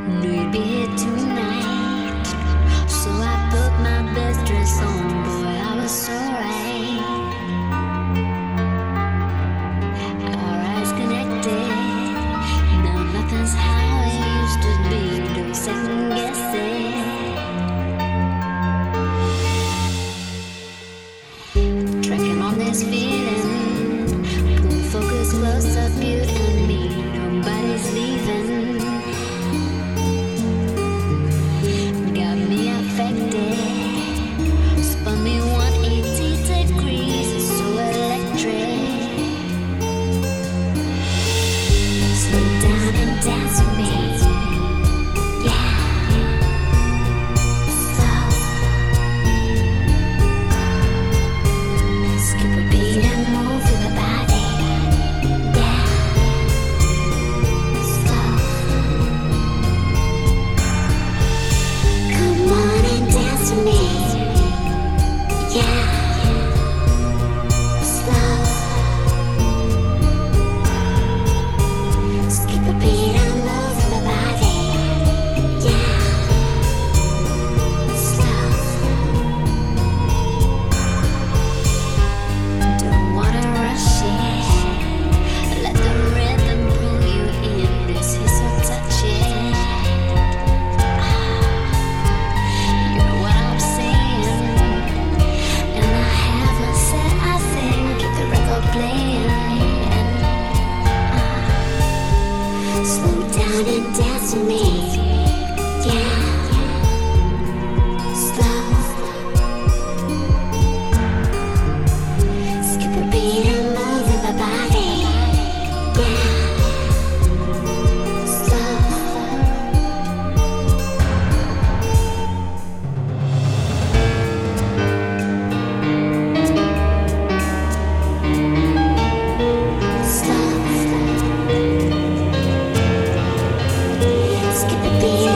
Knew you'd be here tonight, so I put my best dress on. Boy, I was so right. Our eyes connected. Now nothing's how it used to be. Don't second guess it. Tracking on this feeling. Pull focus close up, you and me. Nobody's leaving. Got me affected. Spun me 180 degrees. It's so electric. Slow down and dance with me. Yeah. Slow. Skip a beat and move with the body. Yeah. Slow. Come on and dance with me. Yeah. Slow. Skip a beat and move with the body. Yeah. Slow. Don't wanna rush it. Let the rhythm pull you in. This is so touching. You're what I'm saying, and I haven't said I sing. Keep the record playing. Slow down and dance with me. Yeah. Slow. Skip a beat and move with the body. Yeah. Slow. Slow. Skip a beat